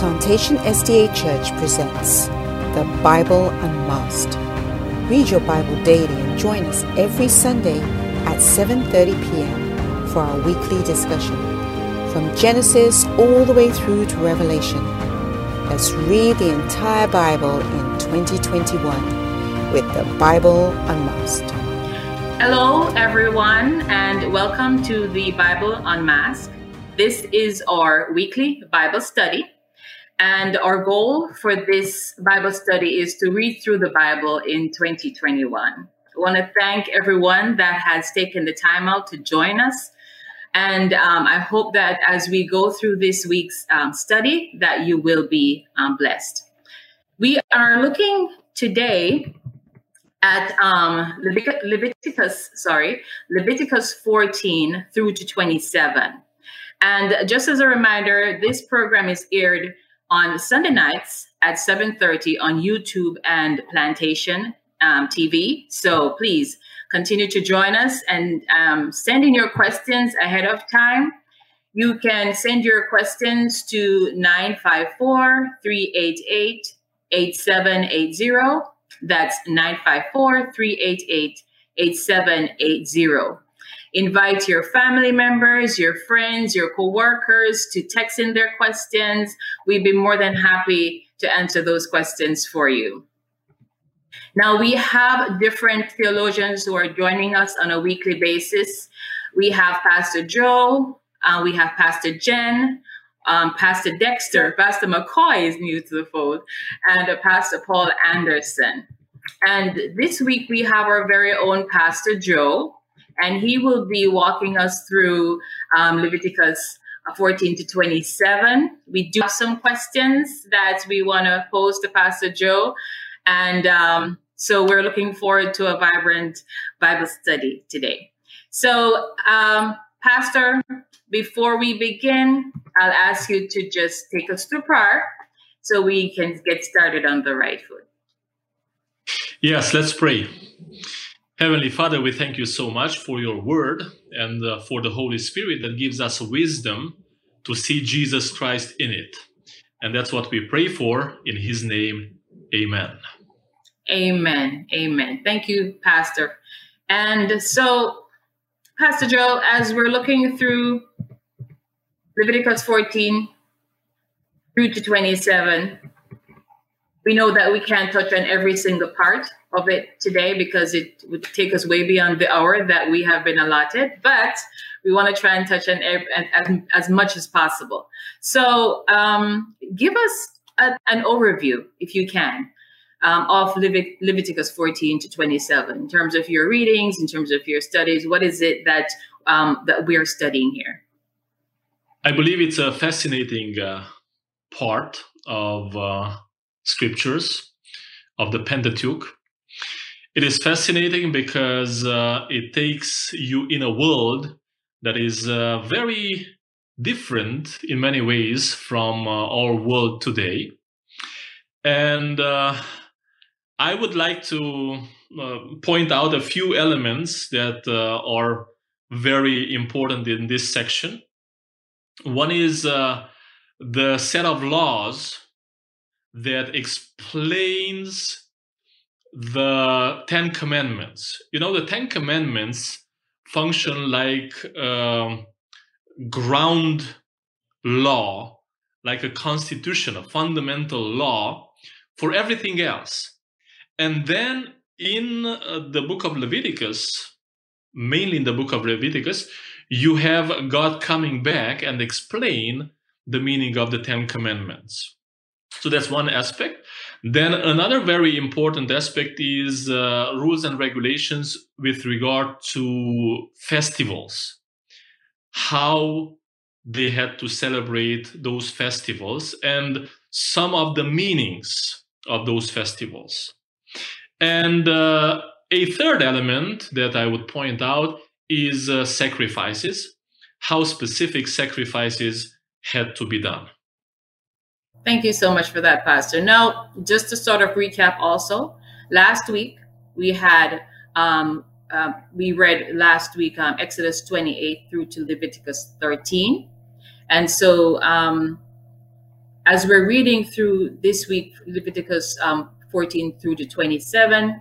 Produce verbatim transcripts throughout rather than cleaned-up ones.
Plantation S D A Church presents The Bible Unmasked. Read your Bible daily and join us every Sunday at seven thirty p.m. for our weekly discussion. From Genesis all the way through to Revelation. Let's read the entire Bible in twenty twenty-one with The Bible Unmasked. Hello, everyone, and welcome to The Bible Unmasked. This is our weekly Bible study, and our goal for this Bible study is to read through the Bible in twenty twenty-one. I want to thank everyone that has taken the time out to join us, and um, I hope that as we go through this week's um, study, that you will be um, blessed. We are looking today at um, Levit- Leviticus, sorry, Leviticus fourteen through to twenty-seven. And just as a reminder, this program is aired on Sunday nights at seven thirty on YouTube and Plantation um, T V. So please continue to join us and um, send in your questions ahead of time. You can send your questions to nine five four, three eight eight, eight seven eight zero. That's nine five four, three eight eight, eight seven eight zero. Invite your family members, your friends, your coworkers to text in their questions. We'd be more than happy to answer those questions for you. Now, we have different theologians who are joining us on a weekly basis. We have Pastor Joe, uh, we have Pastor Jen, um, Pastor Dexter, Pastor McCoy is new to the fold, and uh, Pastor Paul Anderson. And this week we have our very own Pastor Joe, and he will be walking us through um, Leviticus fourteen to twenty-seven. We do have some questions that we want to pose to Pastor Joe. And um, so we're looking forward to a vibrant Bible study today. So, um, Pastor, before we begin, I'll ask you to just take us through prayer so we can get started on the right foot. Yes, let's pray. Heavenly Father, we thank you so much for your word and uh, for the Holy Spirit that gives us wisdom to see Jesus Christ in it. And that's what we pray for in his name. Amen. Amen. Amen. Thank you, Pastor. And so, Pastor Joe, as we're looking through Leviticus fourteen through to twenty-seven, we know that we can't touch on every single part of it today because it would take us way beyond the hour that we have been allotted, but we want to try and touch on every, as, as much as possible. So um, give us a, an overview, if you can, um, of Levit- Leviticus fourteen to twenty-seven, in terms of your readings, in terms of your studies. What is it that, um, that we're studying here? I believe it's a fascinating uh, part of uh, scriptures, of the Pentateuch. It is fascinating because uh, it takes you in a world that is uh, very different in many ways from uh, our world today. And uh, I would like to uh, point out a few elements that uh, are very important in this section. One is uh, the set of laws that explains the Ten Commandments. You know, the Ten Commandments function like uh, ground law, like a constitution, a fundamental law for everything else. And then in uh, the book of Leviticus, mainly in the book of Leviticus, you have God coming back and explain the meaning of the Ten Commandments. So that's one aspect. Then another very important aspect is uh, rules and regulations with regard to festivals, how they had to celebrate those festivals and some of the meanings of those festivals. And uh, a third element that I would point out is uh, sacrifices, how specific sacrifices had to be done. Thank you so much for that, Pastor. Now, just to sort of recap also, last week we had, um, uh, we read last week um, Exodus twenty-eight through to Leviticus thirteen. And so um, as we're reading through this week, Leviticus um, fourteen through to twenty-seven,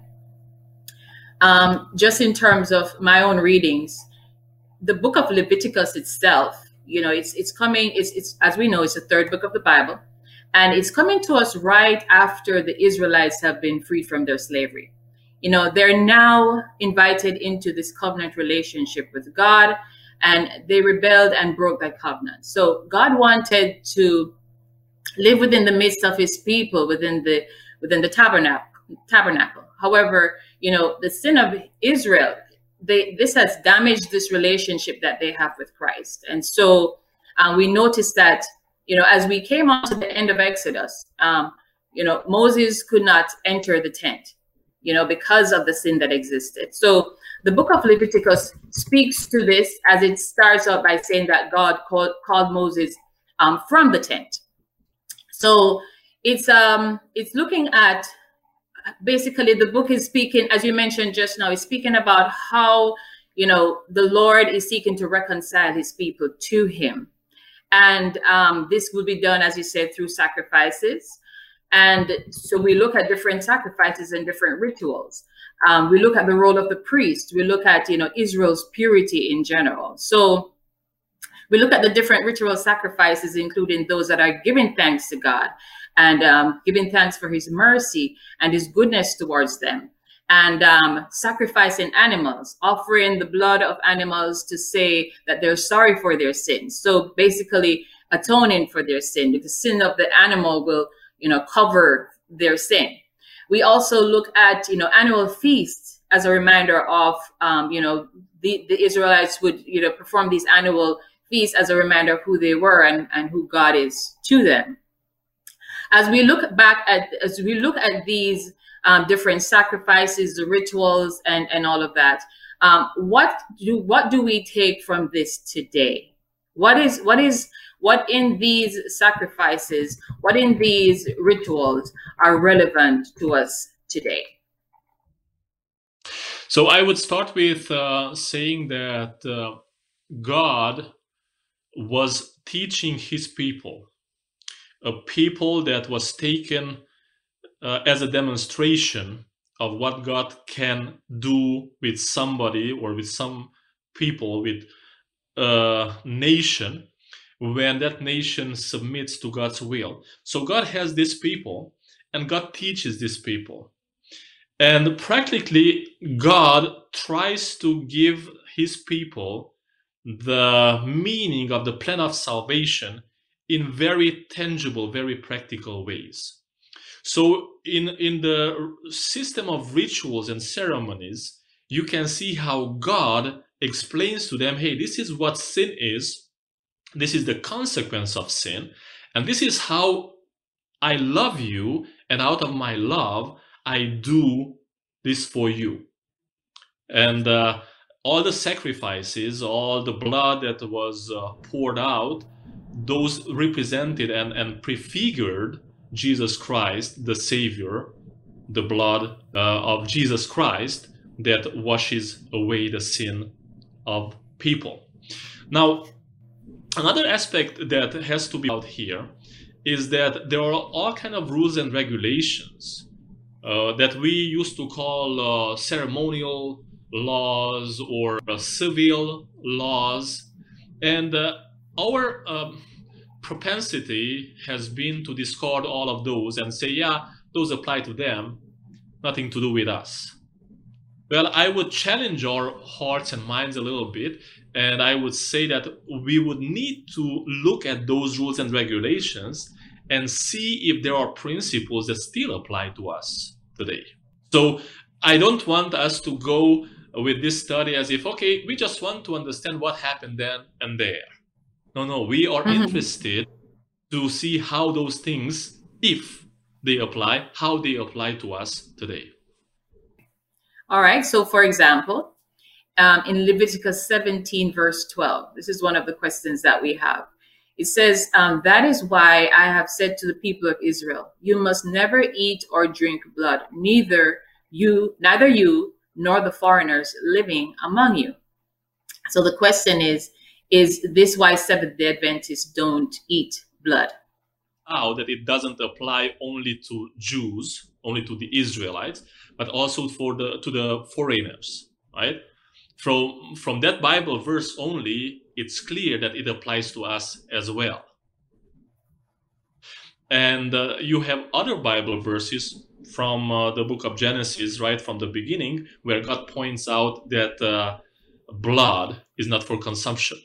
um, just in terms of my own readings, the book of Leviticus itself, you know, it's it's coming, it's, it's as we know, it's the third book of the Bible, and it's coming to us right after the Israelites have been freed from their slavery. You know, they're now invited into this covenant relationship with God, and they rebelled and broke that covenant. So God wanted to live within the midst of his people, within the within the tabernacle. tabernacle. However, you know, the sin of Israel, they this has damaged this relationship that they have with Christ. And so uh, we noticed that, you know, as we came on to the end of Exodus, um, you know, Moses could not enter the tent, you know, because of the sin that existed. So the book of Leviticus speaks to this, as it starts out by saying that God called, called Moses um, from the tent. So it's um it's looking at, basically the book is speaking, as you mentioned just now, it's speaking about how, you know, the Lord is seeking to reconcile his people to him. And um, this will be done, as you said, through sacrifices. And so we look at different sacrifices and different rituals. Um, we look at the role of the priest. We look at, you know, Israel's purity in general. So we look at the different ritual sacrifices, including those that are giving thanks to God and um, giving thanks for his mercy and his goodness towards them. And um, sacrificing animals, offering the blood of animals to say that they're sorry for their sins. So basically atoning for their sin, because the sin of the animal will, you know, cover their sin. We also look at, you know, annual feasts as a reminder of, um, you know, the, the Israelites would, you know, perform these annual feasts as a reminder of who they were and, and who God is to them. As we look back at, as we look at these um, different sacrifices, the rituals, and, and all of that, um, what do what do we take from this today? What is what is what in these sacrifices, what in these rituals are relevant to us today? So I would start with uh, saying that uh, God was teaching his people, a people that was taken uh, as a demonstration of what God can do with somebody or with some people, with a nation, when that nation submits to God's will. So God has these people and God teaches these people. And practically God tries to give his people the meaning of the plan of salvation in very tangible, very practical ways. So in, in the system of rituals and ceremonies, you can see how God explains to them, hey, this is what sin is, this is the consequence of sin, and this is how I love you, and out of my love, I do this for you. And uh, all the sacrifices, all the blood that was uh, poured out, those represented and, and prefigured Jesus Christ, the Savior, the blood uh, of Jesus Christ that washes away the sin of people. Now, another aspect that has to be out here is that there are all kinds of rules and regulations uh, that we used to call uh, ceremonial laws or uh, civil laws. And uh, our um, propensity has been to discard all of those and say, yeah, those apply to them, nothing to do with us. Well, I would challenge our hearts and minds a little bit, and I would say that we would need to look at those rules and regulations and see if there are principles that still apply to us today. So I don't want us to go with this study as if, okay, we just want to understand what happened then and there. No, no, we are mm-hmm. interested to see how those things, if they apply, how they apply to us today. All right. So, for example, um, in Leviticus seventeen, verse twelve, this is one of the questions that we have. It says, um, that is why I have said to the people of Israel, you must never eat or drink blood, neither you, neither you nor the foreigners living among you. So the question is, is this why Seventh-day Adventists don't eat blood? out that it doesn't apply only to Jews, only to the Israelites, but also for the to the foreigners, right? From from that Bible verse only, it's clear that it applies to us as well. And uh, you have other Bible verses from uh, the book of Genesis, right from the beginning, where God points out that uh, blood is not for consumption.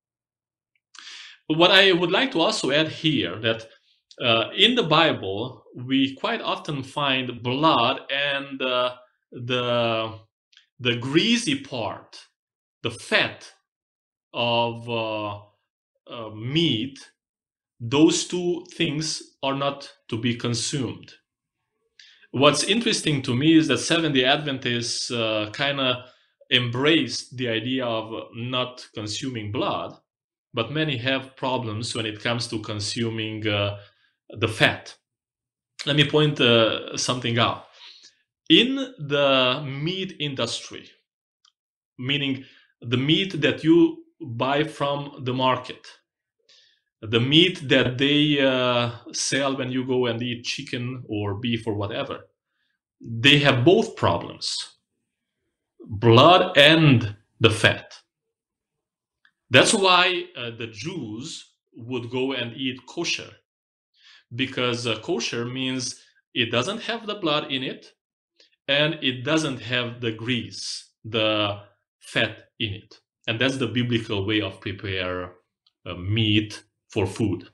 But what I would like to also add here, that uh, in the Bible, we quite often find blood and uh, the, the greasy part, the fat of uh, uh, meat. Those two things are not to be consumed. What's interesting to me is that Seventh-day Adventists uh, kind of embraced the idea of not consuming blood, but many have problems when it comes to consuming uh, the fat. Let me point uh, something out. In the meat industry, meaning the meat that you buy from the market, the meat that they uh, sell when you go and eat chicken or beef or whatever, they have both problems, blood and the fat. That's why uh, the Jews would go and eat kosher, because uh, kosher means it doesn't have the blood in it and it doesn't have the grease, the fat in it. And that's the biblical way of prepare uh, meat for food,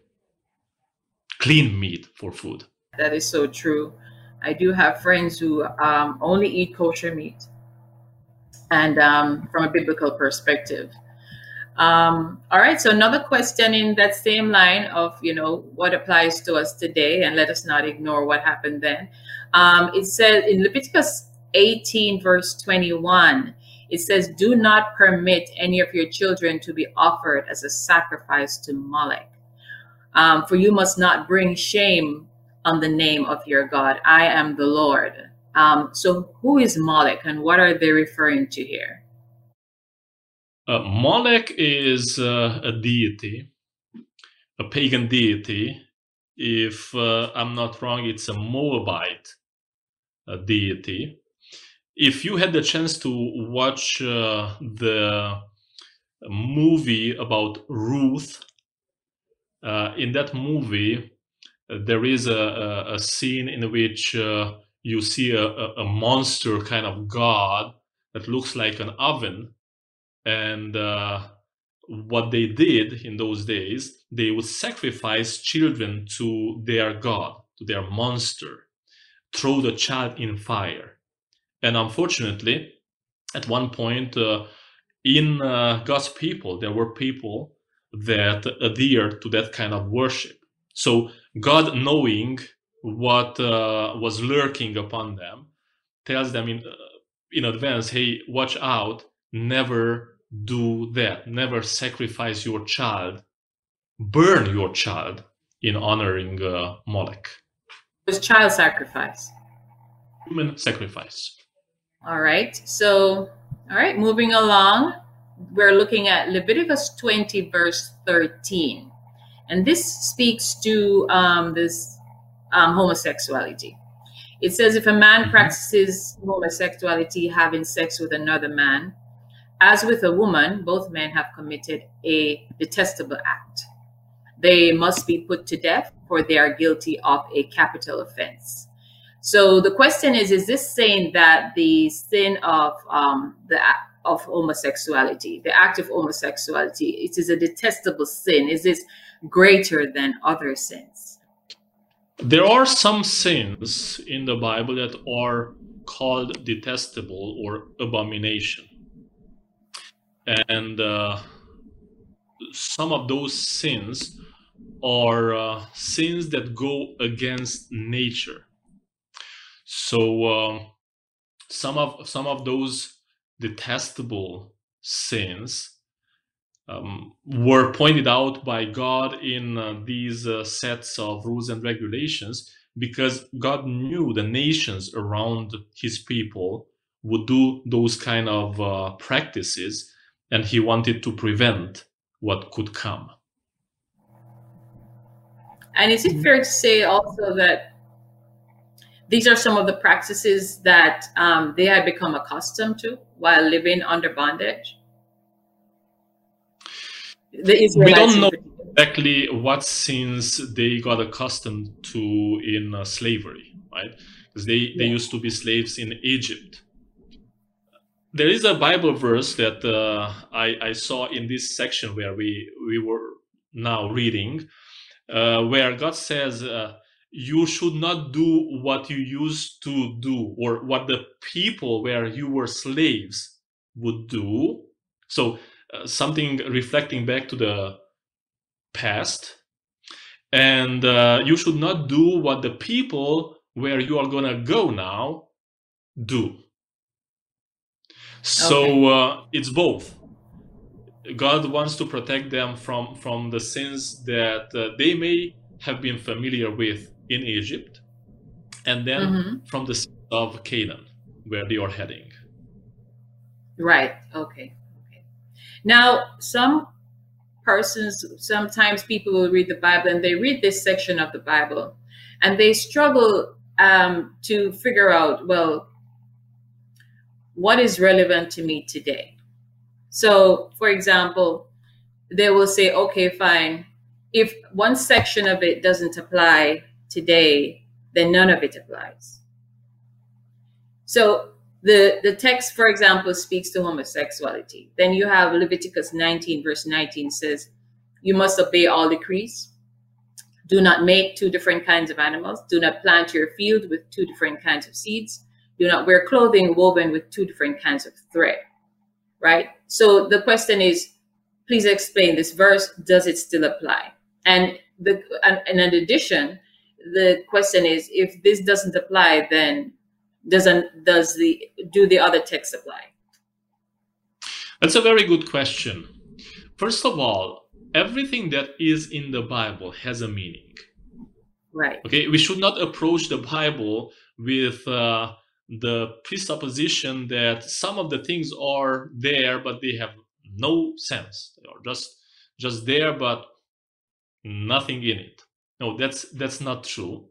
clean meat for food. That is so true. I do have friends who um, only eat kosher meat, and um, from a biblical perspective. Um, all right, so another question in that same line of, you know, what applies to us today, and let us not ignore what happened then. Um, it says in Leviticus eighteen, verse twenty-one, it says, do not permit any of your children to be offered as a sacrifice to Molech. Um, for you must not bring shame on the name of your God. I am the Lord. Um, so who is Molech and what are they referring to here? Uh, Molech is uh, a deity, a pagan deity. If uh, I'm not wrong, it's a Moabite uh, deity. If you had the chance to watch uh, the movie about Ruth, uh, in that movie, uh, there is a, a, a scene in which uh, you see a, a monster kind of god that looks like an oven. And uh, what they did in those days, they would sacrifice children to their god, to their monster, throw the child in fire. And unfortunately, at one point uh, in uh, God's people, there were people that adhered to that kind of worship. So God, knowing what uh, was lurking upon them, tells them in, uh, in advance, hey, watch out, never do that. Never sacrifice your child, burn your child in honoring uh, Molech. It was child sacrifice. Human sacrifice. All right. So, all right, moving along, we're looking at Leviticus twenty, verse thirteen. And this speaks to um, this um, homosexuality. It says, if a man mm-hmm. practices homosexuality, having sex with another man, as with a woman, both men have committed a detestable act. They must be put to death, for they are guilty of a capital offense. So the question is, is this saying that the sin of um, the of homosexuality, the act of homosexuality, it is a detestable sin? Is this greater than other sins? There are some sins in the Bible that are called detestable or abomination. And uh, some of those sins are uh, sins that go against nature. So uh, some of some of those detestable sins um, were pointed out by God in uh, these uh, sets of rules and regulations, because God knew the nations around his people would do those kind of uh, practices, and he wanted to prevent what could come. And is it fair to say also that these are some of the practices that um, they had become accustomed to while living under bondage? The We Israelites don't in know particular. exactly what sins they got accustomed to in uh, slavery, right? Because they, they Yeah. used to be slaves in Egypt. There is a Bible verse that uh, I, I saw in this section where we, we were now reading, uh, where God says, uh, you should not do what you used to do, or what the people where you were slaves would do. So uh, something reflecting back to the past. And uh, you should not do what the people where you are going to go now do. So Okay. uh, it's both. God wants to protect them from, from the sins that uh, they may have been familiar with in Egypt, and then Mm-hmm. from the sins of Canaan, where they are heading. Right. Okay. Okay. Now, some persons, sometimes people will read the Bible and they read this section of the Bible and they struggle um, to figure out, well, what is relevant to me today? So, for example, they will say, okay, fine. If one section of it doesn't apply today, then none of it applies. So the, the text, for example, speaks to homosexuality. Then you have Leviticus nineteen, verse nineteen says, you must obey all decrees. Do not make two different kinds of animals. Do not plant your field with two different kinds of seeds. Do not wear clothing woven with two different kinds of thread. Right? So the question is, please explain this verse. Does it still apply? And the and, and in addition, the question is, if this doesn't apply, then doesn't does the do the other texts apply? That's a very good question. First of all, everything that is in the Bible has a meaning. Right. Okay, we should not approach the Bible with uh, the presupposition that some of the things are there, but they have no sense. They are just just there, but nothing in it. No, that's that's not true.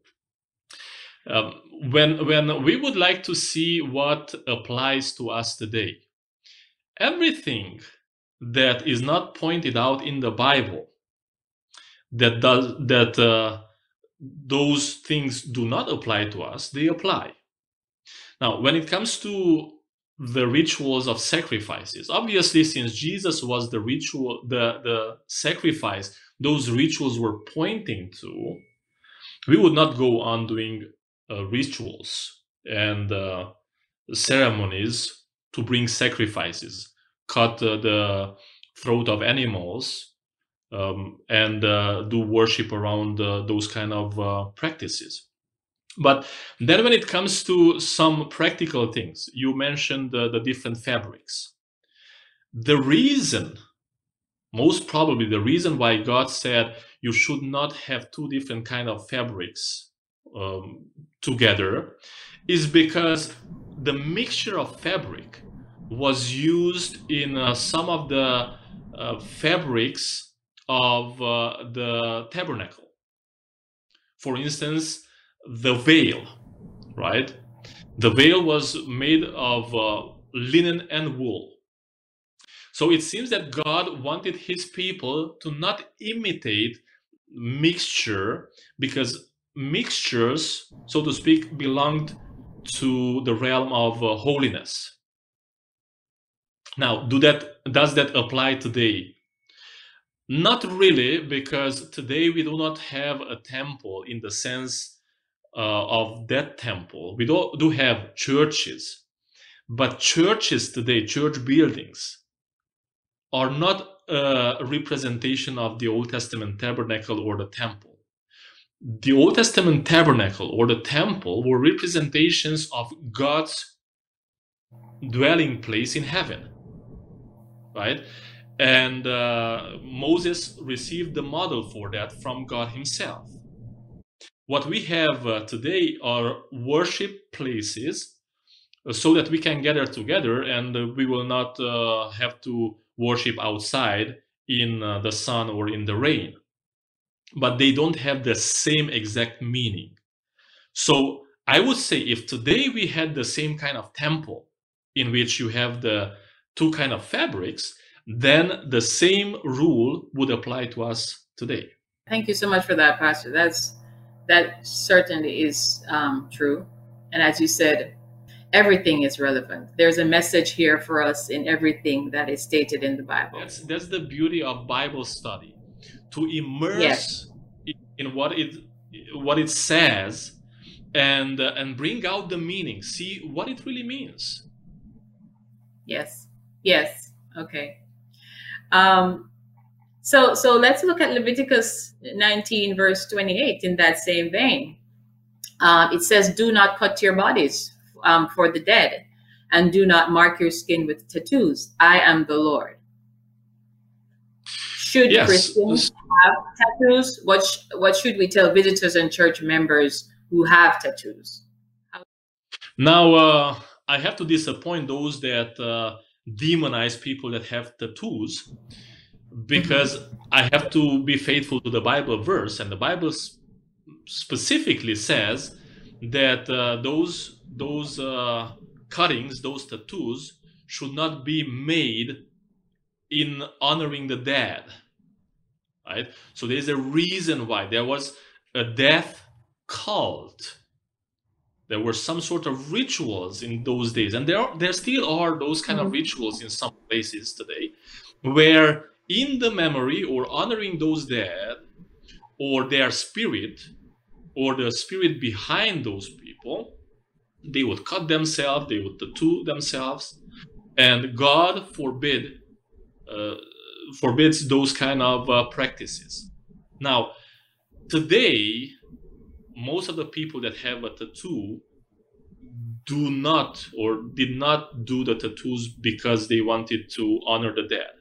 Um, when when we would like to see what applies to us today, everything that is not pointed out in the Bible, that does that uh, those things do not apply to us, they apply. Now, when it comes to the rituals of sacrifices, obviously, since Jesus was the ritual, the the sacrifice, those rituals were pointing to, we would not go on doing uh, rituals and uh, ceremonies to bring sacrifices, cut uh, the throat of animals, um, and uh, do worship around uh, those kind of uh, practices. But then when it comes to some practical things, you mentioned uh, the different fabrics. The reason, most probably the reason why God said you should not have two different kind of fabrics um, together is because the mixture of fabric was used in uh, some of the uh, fabrics of uh, the tabernacle. For instance, the veil, right? The veil was made of uh, linen and wool. So it seems that God wanted his people to not imitate mixture, because mixtures, so to speak, belonged to the realm of uh, holiness. Now, do that does that apply today? Not really, because today we do not have a temple in the sense uh, of that temple. We do, do have churches, but churches today, church buildings, are not a representation of the Old Testament tabernacle or the temple. The Old Testament tabernacle or the temple were representations of God's dwelling place in heaven, right? And uh, Moses received the model for that from God himself. What we have uh, today are worship places uh, so that we can gather together, and uh, we will not uh, have to worship outside in uh, the sun or in the rain. but they don't have the same exact meaning. So I would say if today we had the same kind of temple in which you have the two kind of fabrics, then the same rule would apply to us today. Thank you so much for that, Pastor. That's that certainly is um, true. And as you said, everything is relevant. There's a message here for us in everything that is stated in the Bible. That's, that's the beauty of Bible study, to immerse Yes. in what it what it says, and uh, and bring out the meaning, see what it really means. Yes. Yes. Okay. Um, so so let's look at Leviticus nineteen, verse twenty-eight. In that same vein, uh, it says, "Do not cut your bodies um, for the dead, and do not mark your skin with tattoos. I am the Lord." Should Yes. Christians have tattoos? What sh- what should we tell visitors and church members who have tattoos? Now, uh, I have to disappoint those that uh, demonize people that have tattoos, because I have to be faithful to the Bible verse, and the Bible s- specifically says that uh, those those uh, cuttings, those tattoos, should not be made in honoring the dead, right? So there's a reason why there was a death cult. There were some sort of rituals in those days, and there are, there still are those kind of rituals in some places today, where in the memory or honoring those dead, or their spirit, or the spirit behind those people, they would cut themselves, they would tattoo themselves, and God forbid uh, forbids those kind of uh, practices. Now, today, most of the people that have a tattoo do not or did not do the tattoos because they wanted to honor the dead.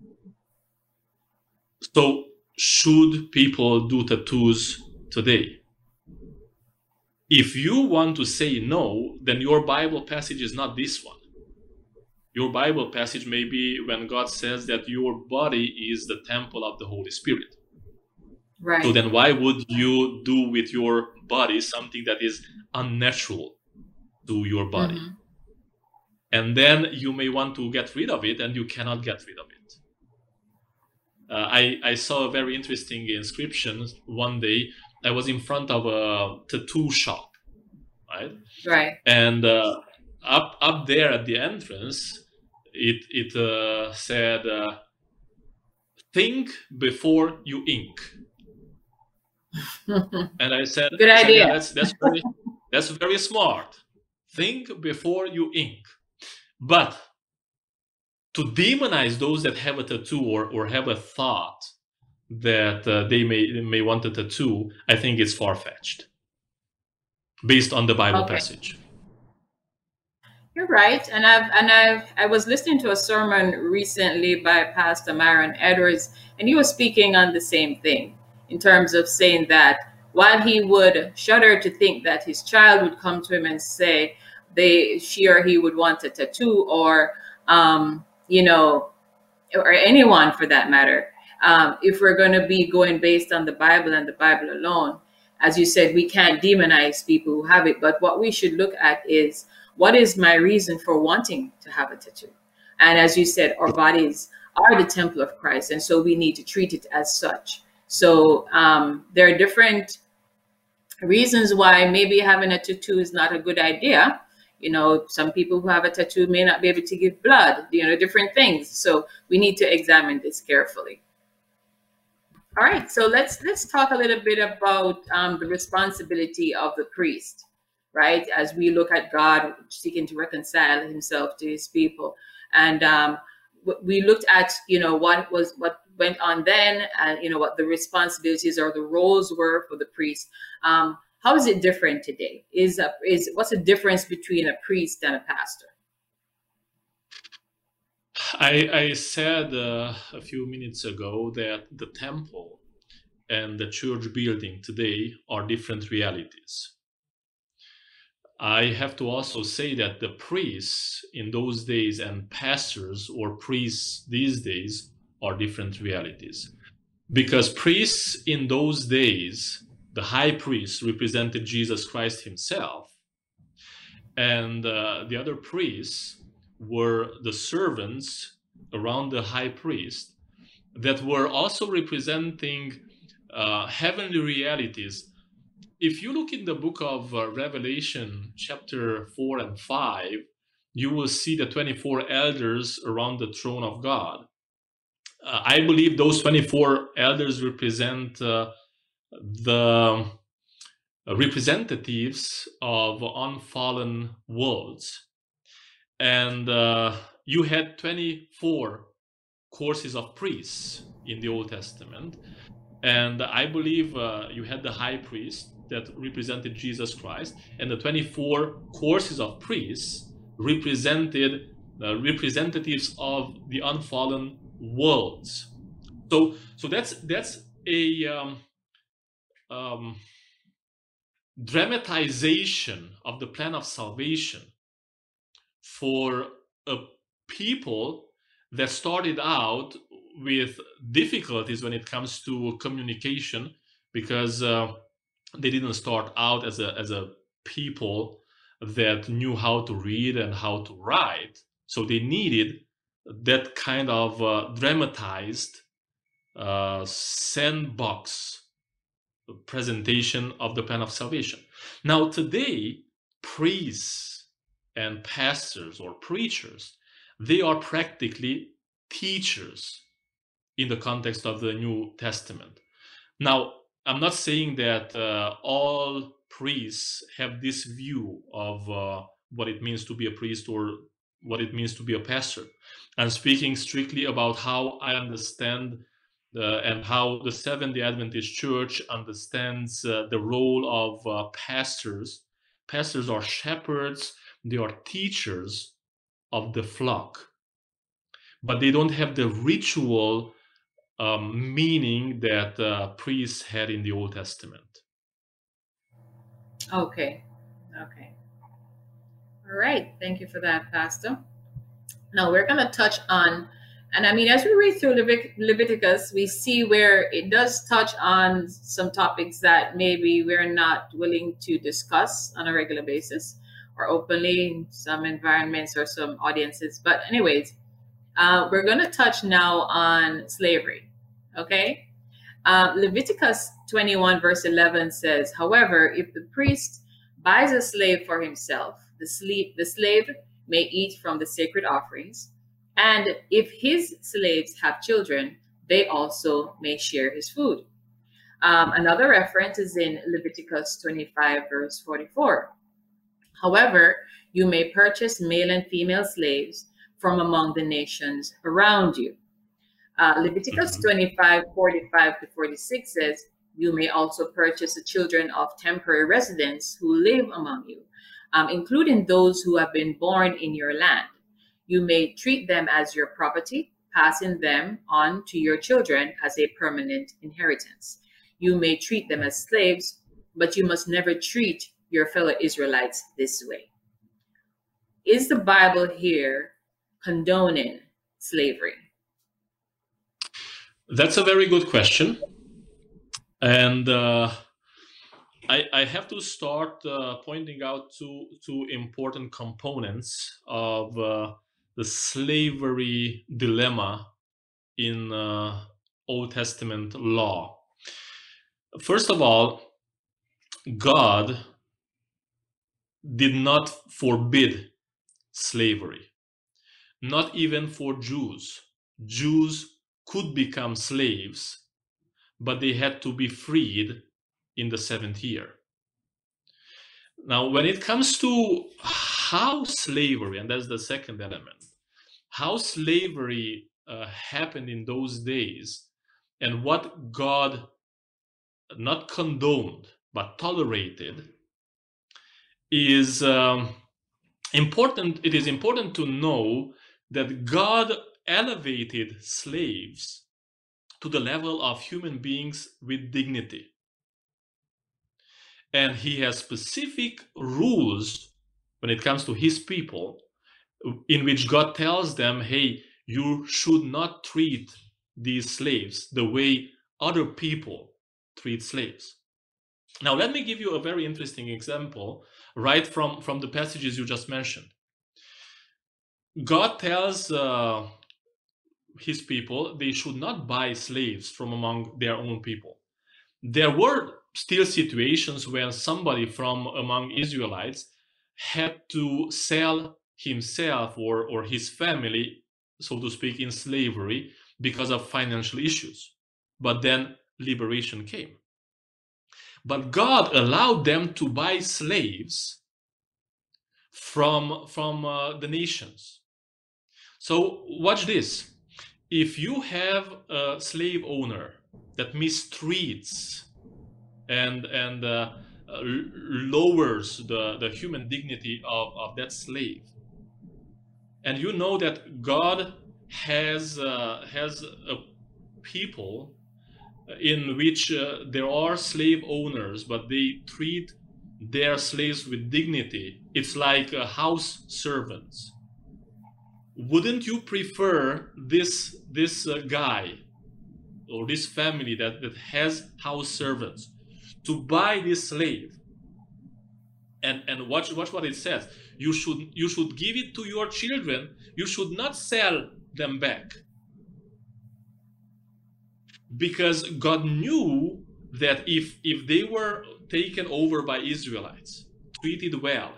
So, should people do tattoos today? If you want to say no, then your Bible passage is not this one. Your Bible passage may be when God says that your body is the temple of the Holy Spirit. Right. So then why would you do with your body something that is unnatural to your body? Mhm. And then you may want to get rid of it, and you cannot get rid of it. Uh, I, I saw a very interesting inscription one day. I was in front of a tattoo shop, right? Right. And uh, up up there at the entrance, it it uh, said, uh, "Think before you ink." And I said, Good I said, idea. "Yeah, that's that's very that's very smart. Think before you ink." But to demonize those that have a tattoo or, or have a thought that uh, they may they may want a tattoo, I think it's far-fetched based on the Bible Okay. passage. You're right, and I've and I've I was listening to a sermon recently by Pastor Myron Edwards, and he was speaking on the same thing in terms of saying that while he would shudder to think that his child would come to him and say they she or he would want a tattoo, or um, you know, or anyone for that matter, um, if we're going to be going based on the Bible and the Bible alone, as you said, we can't demonize people who have it, but what we should look at is, what is my reason for wanting to have a tattoo? And as you said, our bodies are the temple of Christ, and so we need to treat it as such. So um, there are different reasons why maybe having a tattoo is not a good idea. You know, some people who have a tattoo may not be able to give blood, you know, different things. So we need to examine this carefully. All right, so let's let's talk a little bit about um, the responsibility of the priest, right? As we look at God seeking to reconcile himself to his people. And um, we looked at, you know, what was what went on then, and, you know, what the responsibilities or the roles were for the priest. Um, how is it different today? Is a, is what's the difference between a priest and a pastor? I, I said uh, a few minutes ago that the temple and the church building today are different realities. I have to also say that the priests in those days and pastors or priests these days are different realities. because priests in those days, the high priest represented Jesus Christ himself, and uh, the other priests were the servants around the high priest that were also representing uh, heavenly realities. If you look in the book of uh, Revelation, chapter four and five, you will see the twenty-four elders around the throne of God. Uh, I believe those twenty-four elders represent uh, the representatives of unfallen worlds. And uh, you had twenty-four courses of priests in the Old Testament. And I believe uh, you had the high priest that represented Jesus Christ, and the twenty-four courses of priests represented uh, representatives of the unfallen worlds. So, so that's that's a um, um, dramatization of the plan of salvation for a people that started out with difficulties when it comes to communication, because uh, they didn't start out as a as a people that knew how to read and how to write. So they needed that kind of uh, dramatized uh, sandbox presentation of the plan of salvation. Now today, priests and pastors or preachers, they are practically teachers in the context of the New Testament. Now, I'm not saying that uh, all priests have this view of uh, what it means to be a priest or what it means to be a pastor. I'm speaking strictly about how I understand uh, and how the Seventh-day Adventist Church understands uh, the role of uh, pastors. Pastors are shepherds, they are teachers of the flock, but they don't have the ritual um, meaning that uh, priests had in the Old Testament. Okay. Okay. All right. Thank you for that, Pastor. Now we're going to touch on, and I mean, as we read through Levit- Leviticus, we see where it does touch on some topics that maybe we're not willing to discuss on a regular basis or openly in some environments or some audiences. But anyways, uh, we're going to touch now on slavery. Okay. Uh, Leviticus twenty-one verse eleven says, however, if the priest buys a slave for himself, the, sle- the slave may eat from the sacred offerings. And if his slaves have children, they also may share his food. Um, another reference is in Leviticus twenty-five verse forty-four. However, you may purchase male and female slaves from among the nations around you. Uh, Leviticus twenty-five, forty-five to forty-six says, you may also purchase the children of temporary residents who live among you, um, including those who have been born in your land. You may treat them as your property, passing them on to your children as a permanent inheritance. You may treat them as slaves, but you must never treat your fellow Israelites this way. Is the Bible here condoning slavery? That's a very good question. And uh, I, I have to start uh, pointing out two, two important components of uh, the slavery dilemma in uh, Old Testament law. First of all, God did not forbid slavery, not even for Jews. Jews could become slaves, but they had to be freed in the seventh year. Now, when it comes to how slavery, and that's the second element, how slavery uh, happened in those days and what God not condoned but tolerated is um, important. It is important to know that God elevated slaves to the level of human beings with dignity. And he has specific rules when it comes to his people, in which God tells them, hey, you should not treat these slaves the way other people treat slaves. Now, let me give you a very interesting example right from, from the passages you just mentioned. God tells uh, his people they should not buy slaves from among their own people. There were still situations when somebody from among Israelites had to sell himself or, or his family, so to speak, in slavery because of financial issues. But then liberation came. But God allowed them to buy slaves from, from uh, the nations. So watch this. If you have a slave owner that mistreats and, and uh, uh, lowers the, the human dignity of, of that slave, and you know that God has, uh, has a people in which uh, there are slave owners, but they treat their slaves with dignity. It's like uh, house servants. Wouldn't you prefer this this uh, guy or this family that, that has house servants to buy this slave? And and watch watch what it says. You should you should give it to your children. You should not sell them back. Because God knew that if if they were taken over by Israelites, treated well,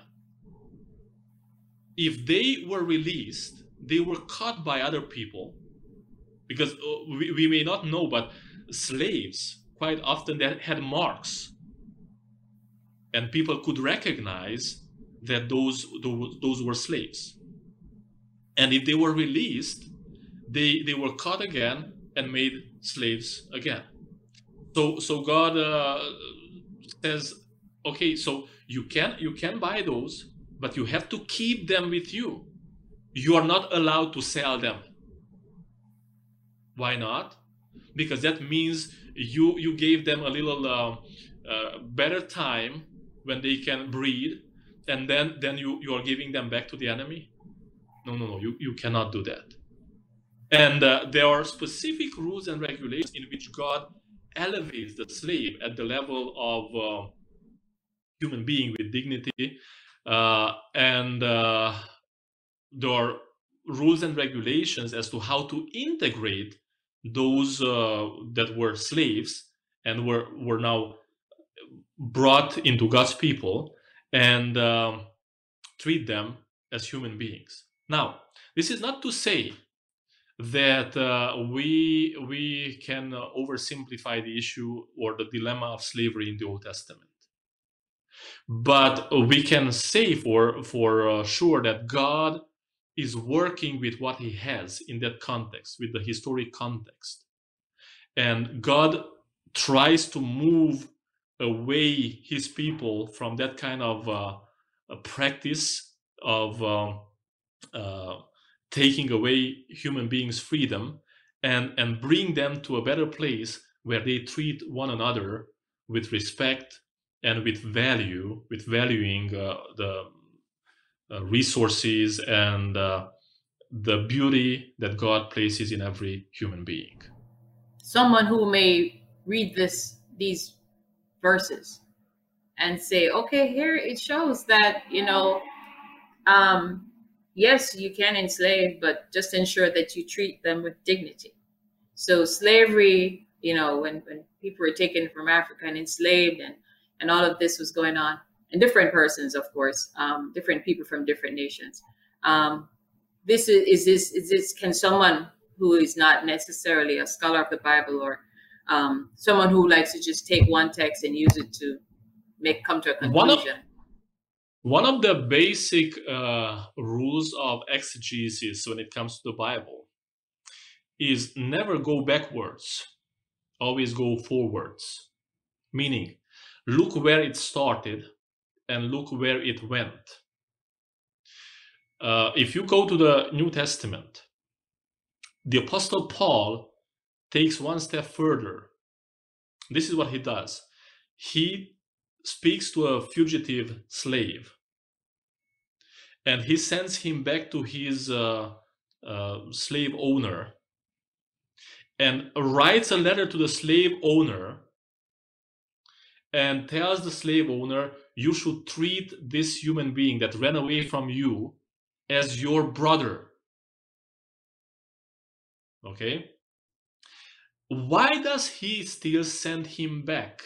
if they were released, they were caught by other people. Because we, we may not know, but slaves quite often they had marks, and people could recognize that those those, those were slaves. And if they were released, they they were caught again and made slaves again. So so God uh, says, okay, so you can you can buy those, but you have to keep them with you. You are not allowed to sell them. Why not? Because that means you you gave them a little uh, uh, better time when they can breed, and then then you you are giving them back to the enemy. No, no, no. You you cannot do that. And uh, there are specific rules and regulations in which God elevates the slave at the level of uh, human being with dignity. Uh, and uh, there are rules and regulations as to how to integrate those uh, that were slaves and were, were now brought into God's people, and um, treat them as human beings. Now, this is not to say that uh, we we can uh, oversimplify the issue or the dilemma of slavery in the Old Testament, but we can say for for uh, sure that God is working with what He has in that context, with the historic context, and God tries to move away His people from that kind of uh, a practice of uh, uh, taking away human beings' freedom, and, and bring them to a better place where they treat one another with respect and with value, with valuing uh, the uh, resources and uh, the beauty that God places in every human being. Someone who may read this these verses and say, okay, here it shows that, you know, um, yes, you can enslave, but just ensure that you treat them with dignity. So slavery, you know, when, when people were taken from Africa and enslaved, and, and all of this was going on, and different persons, of course, um, different people from different nations. Um, this is, is this, is this, can someone who is not necessarily a scholar of the Bible, or um, someone who likes to just take one text and use it to make, come to a conclusion? One of, One of the basic uh, rules of exegesis when it comes to the Bible is never go backwards, always go forwards. Meaning, look where it started and look where it went. Uh, if you go to the New Testament, the Apostle Paul takes one step further. This is what he does. He speaks to a fugitive slave, and he sends him back to his uh, uh, slave owner, and writes a letter to the slave owner and tells the slave owner, you should treat this human being that ran away from you as your brother. Okay? Why does he still send him back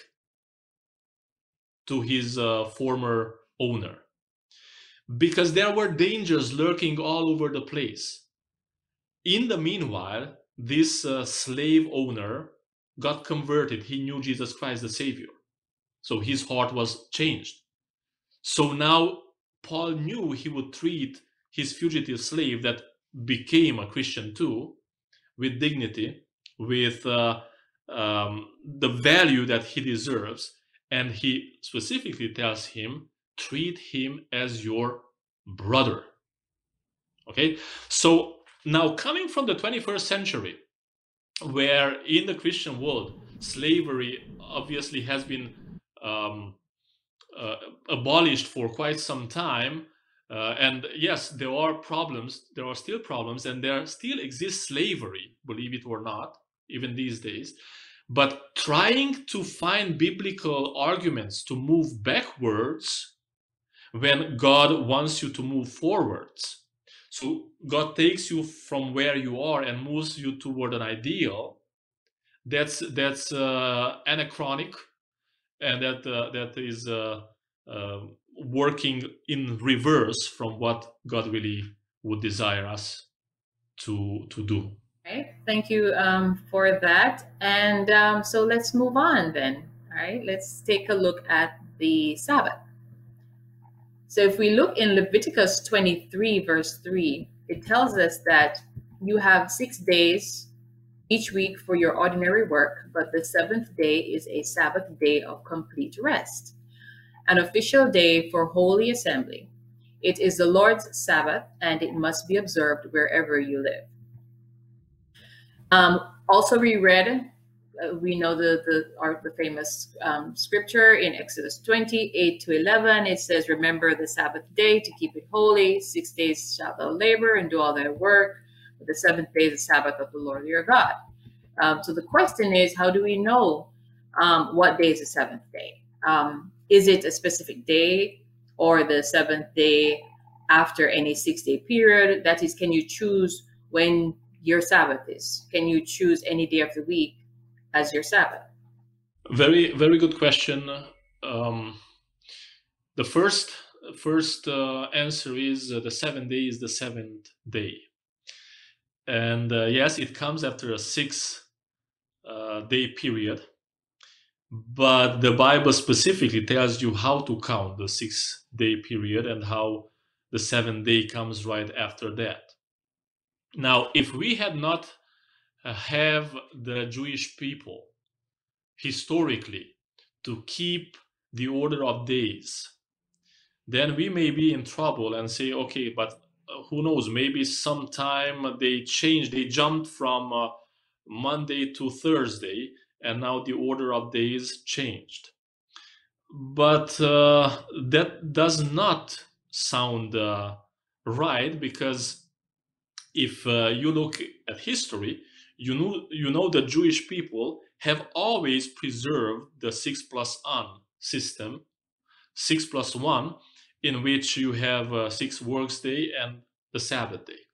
to his uh, former owner? Because there were dangers lurking all over the place. In the meanwhile, this uh, slave owner got converted. He knew Jesus Christ the Savior. So his heart was changed. So now Paul knew he would treat his fugitive slave that became a Christian too with dignity, with uh, um, the value that he deserves. And he specifically tells him, treat him as your brother. Okay, so now coming from the twenty-first century, where in the Christian world, slavery obviously has been um, uh, abolished for quite some time. Uh, and yes, there are problems, there are still problems, and there still exists slavery, believe it or not, even these days. But trying to find biblical arguments to move backwards when God wants you to move forwards. So God takes you from where you are and moves you toward an ideal. That's that's uh, anachronic, and that uh, that is uh, uh, working in reverse from what God really would desire us to to do. Okay, thank you um, for that. And um, so let's move on then. All right, let's take a look at the Sabbath. So if we look in Leviticus twenty-three, verse three, it tells us that you have six days each week for your ordinary work, but the seventh day is a Sabbath day of complete rest, an official day for holy assembly. It is the Lord's Sabbath, and it must be observed wherever you live. Um, also, we read, uh, we know the the, our, the famous um, scripture in Exodus twenty, eight to eleven. It says, remember the Sabbath day to keep it holy. Six days shalt thou labor and do all thy work, but the seventh day is the Sabbath of the Lord your God. Um, so the question is, how do we know um, what day is the seventh day? Um, is it a specific day or the seventh day after any six-day period? That is, can you choose when your Sabbath is? Can you choose any day of the week as your Sabbath? Very, very good question. Um, the first first uh, answer is uh, the seventh day is the seventh day. And uh, yes, it comes after a six uh, day period. But the Bible specifically tells you how to count the six day period and how the seventh day comes right after that. Now, if we had not uh, have the Jewish people historically to keep the order of days, then we may be in trouble and say, okay, but uh, who knows, maybe sometime they changed, they jumped from uh, Monday to Thursday, and now the order of days changed. But uh, that does not sound uh, right, because if uh, you look at history, you know, you know the Jewish people have always preserved the six plus one system, six plus one, in which you have uh, six works day and the Sabbath day.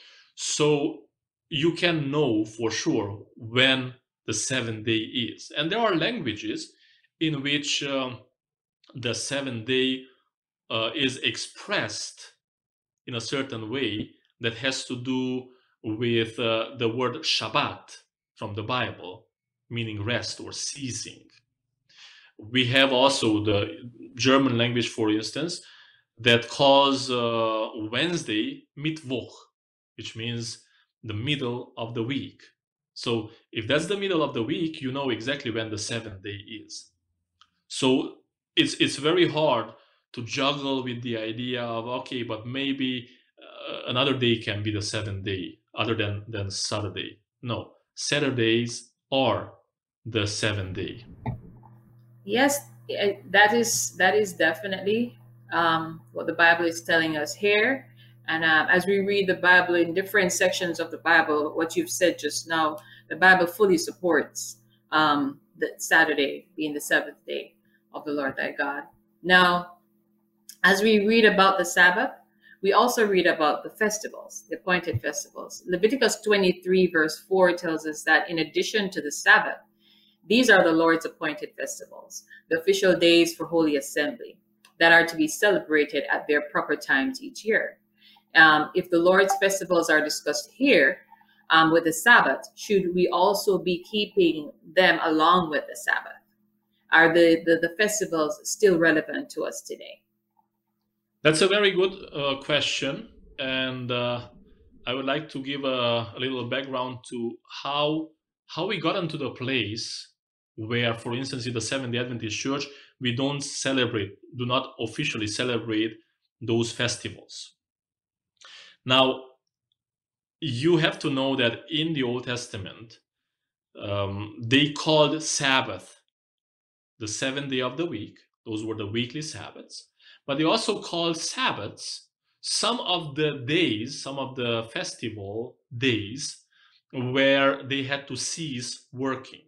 So you can know for sure when the seventh day is. And there are languages in which um, the seventh day uh, is expressed in a certain way that has to do with uh, the word Shabbat from the Bible, meaning rest or ceasing. We have also the German language, for instance, that calls uh, Wednesday Mittwoch, which means the middle of the week. So if that's the middle of the week, you know exactly when the seventh day is. So it's it's very hard to juggle with the idea of, okay, but maybe uh, another day can be the seventh day other than, than Saturday. No, Saturdays are the seventh day. Yes, that is that is definitely um, what the Bible is telling us here. And uh, as we read the Bible in different sections of the Bible, what you've said just now, the Bible fully supports um, the Saturday being the seventh day of the Lord thy God. Now, as we read about the Sabbath, we also read about the festivals, the appointed festivals. Leviticus twenty-three verse four tells us that in addition to the Sabbath, these are the Lord's appointed festivals, the official days for Holy Assembly that are to be celebrated at their proper times each year. Um, if the Lord's festivals are discussed here um, with the Sabbath, should we also be keeping them along with the Sabbath? Are the, the, the festivals still relevant to us today? That's a very good uh, question. And uh, I would like to give a, a little background to how, how we got into the place where, for instance, in the Seventh-day Adventist Church, we don't celebrate, do not officially celebrate those festivals. Now, you have to know that in the Old Testament, um, they called Sabbath the seventh day of the week. Those were the weekly Sabbaths. But they also called Sabbaths some of the days, some of the festival days where they had to cease working.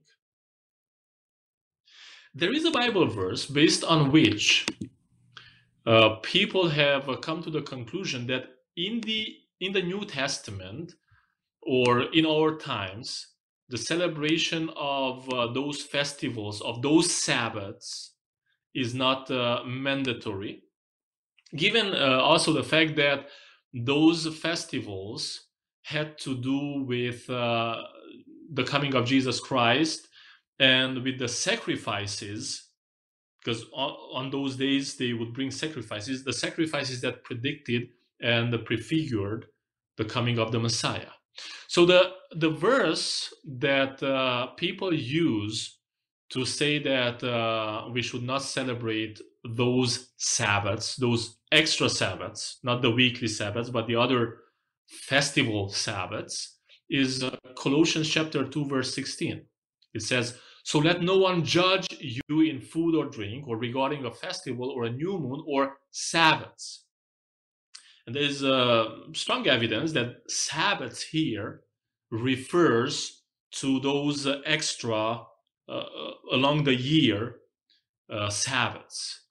There is a Bible verse based on which uh, people have come to the conclusion that in the in the New Testament or in our times, the celebration of uh, those festivals, of those Sabbaths, is not uh, mandatory. Given uh, also the fact that those festivals had to do with uh, the coming of Jesus Christ and with the sacrifices, because on, on those days they would bring sacrifices, the sacrifices that predicted and prefigured the coming of the Messiah. So the, the verse that uh, people use to say that uh, we should not celebrate those Sabbaths, those extra Sabbaths, not the weekly Sabbaths, but the other festival Sabbaths, is uh, Colossians chapter two, verse sixteen. It says, "So let no one judge you in food or drink, or regarding a festival or a new moon or Sabbaths." And there is uh, strong evidence that Sabbaths here refers to those uh, extra uh, along the year uh, Sabbaths.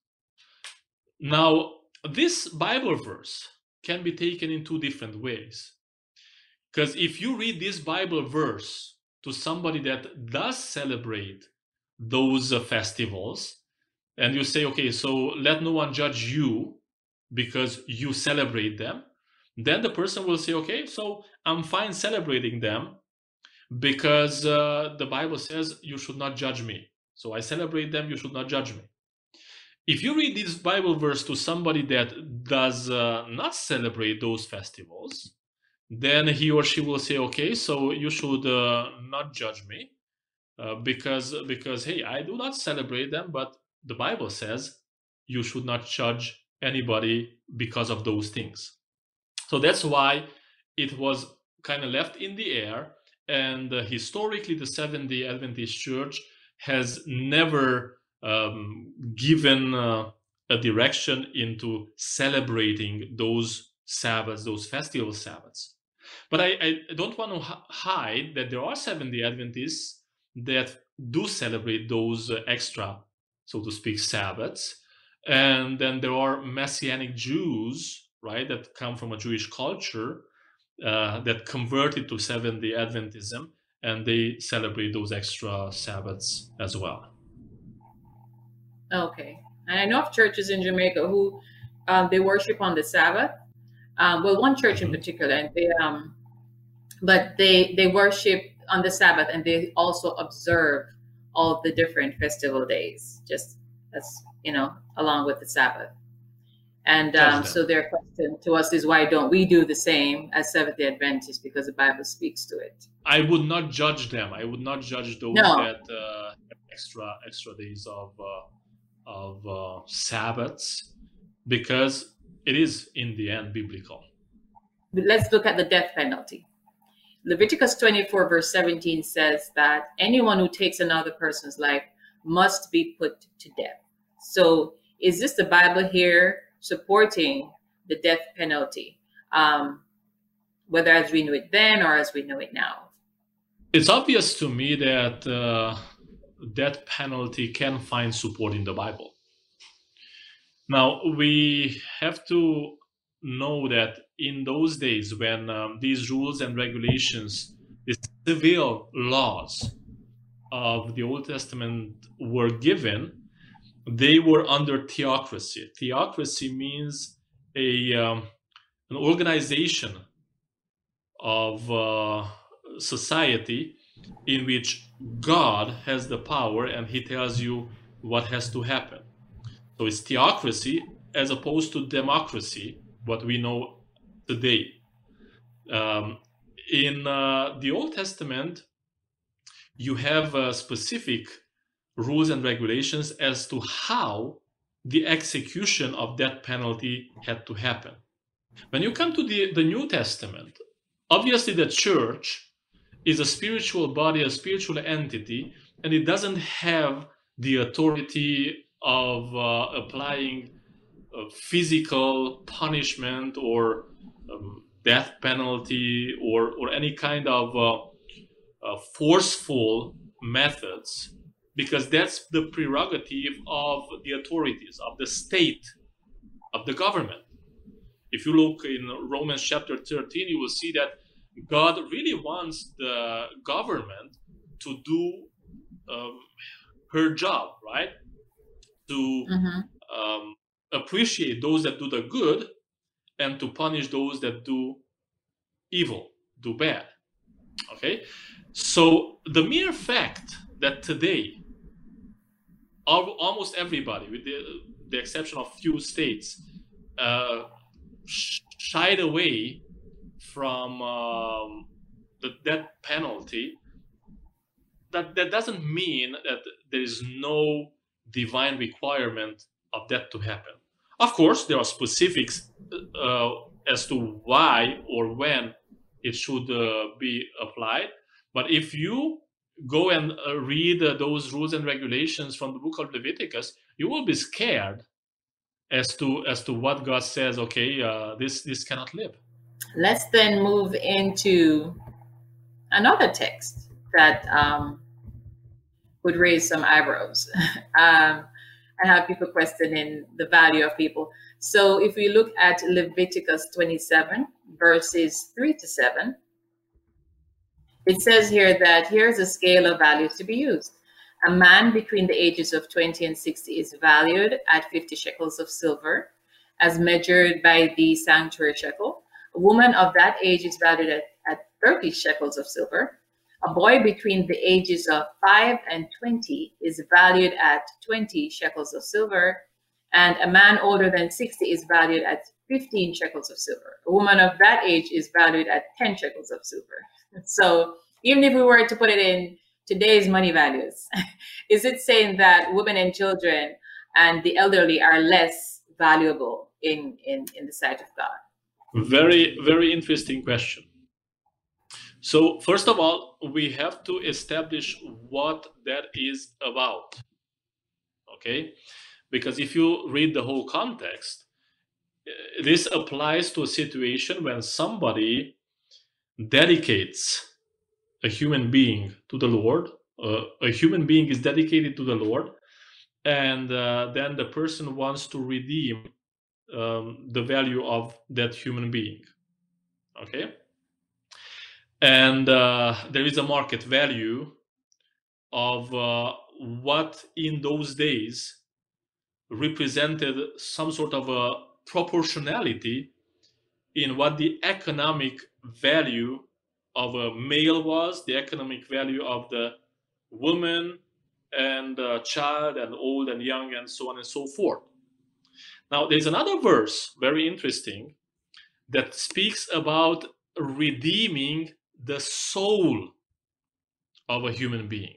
Now, this Bible verse can be taken in two different ways. Because if you read this Bible verse to somebody that does celebrate those uh, festivals, and you say, okay, so let no one judge you because you celebrate them, then the person will say, okay, so I'm fine celebrating them because uh, the Bible says you should not judge me. So I celebrate them, you should not judge me. If you read this Bible verse to somebody that does uh, not celebrate those festivals, then he or she will say, okay, so you should uh, not judge me uh, because, because, hey, I do not celebrate them, but the Bible says you should not judge anybody because of those things. So that's why it was kind of left in the air. And uh, historically, the Seventh-day Adventist Church has never um, given uh, a direction into celebrating those Sabbaths, those festival Sabbaths. But I, I don't want to hide that there are Seventh-day Adventists that do celebrate those uh, extra, so to speak, Sabbaths. And then there are Messianic Jews, right, that come from a Jewish culture uh, that converted to Seventh-day Adventism, and they celebrate those extra Sabbaths as well. Okay. And I know of churches in Jamaica who um, they worship on the Sabbath. Um, well, one church in particular, and they um, but they they worship on the Sabbath, and they also observe all the different festival days, just as you know, along with the Sabbath. And um, so their question to us is, why don't we do the same as Seventh-day Adventists? Because the Bible speaks to it. I would not judge them. I would not judge those no. that uh, have extra extra days of uh, of uh, Sabbaths, because it is in the end biblical. But let's look at the death penalty. Leviticus twenty-four verse seventeen says that anyone who takes another person's life must be put to death. So is this the Bible here supporting the death penalty? um, whether as we knew it then or as we know it now? It's obvious to me that uh, death penalty can find support in the Bible. Now, we have to know that in those days when um, these rules and regulations, the civil laws of the Old Testament were given, they were under theocracy. Theocracy means a um, an organization of uh, society in which God has the power and he tells you what has to happen. So it's theocracy as opposed to democracy, what we know today. Um, in uh, the Old Testament, you have uh, specific rules and regulations as to how the execution of death penalty had to happen. When you come to the, the New Testament, obviously the church is a spiritual body, a spiritual entity, and it doesn't have the authority of uh, applying uh, physical punishment or um, death penalty or, or any kind of uh, uh, forceful methods, because that's the prerogative of the authorities, of the state, of the government. If you look in Romans chapter thirteen, you will see that God really wants the government to do um, her job, right? To mm-hmm. um, appreciate those that do the good and to punish those that do evil, do bad. Okay? So the mere fact that today, almost everybody, with the, the exception of few states, uh, shied away from um, the death penalty, that, that doesn't mean that there is no divine requirement of that to happen. Of course, there are specifics uh, as to why or when it should uh, be applied. But if you go and uh, read uh, those rules and regulations from the book of Leviticus, you will be scared as to as to what God says. Okay, uh, this this cannot live. Let's then move into another text that um, would raise some eyebrows um, and have people questioning the value of people. So if we look at Leviticus twenty-seven, verses three to seven, it says here that here's a scale of values to be used. A man between the ages of twenty and sixty is valued at fifty shekels of silver, as measured by the sanctuary shekel. A woman of that age is valued at, at thirty shekels of silver. A boy between the ages of five and twenty is valued at twenty shekels of silver. And a man older than sixty is valued at fifteen shekels of silver. A woman of that age is valued at ten shekels of silver. So even if we were to put it in today's money values, is it saying that women and children and the elderly are less valuable in, in, in the sight of God? Very, very interesting question. So first of all, we have to establish what that is about, okay? Because if you read the whole context, this applies to a situation when somebody dedicates a human being to the Lord, uh, a human being is dedicated to the Lord, and uh, then the person wants to redeem um, the value of that human being, okay? And uh, there is a market value of uh, what in those days represented some sort of a proportionality in what the economic value of a male was, the economic value of the woman and uh, child and old and young and so on and so forth. Now, there's another verse, very interesting, that speaks about redeeming the soul of a human being.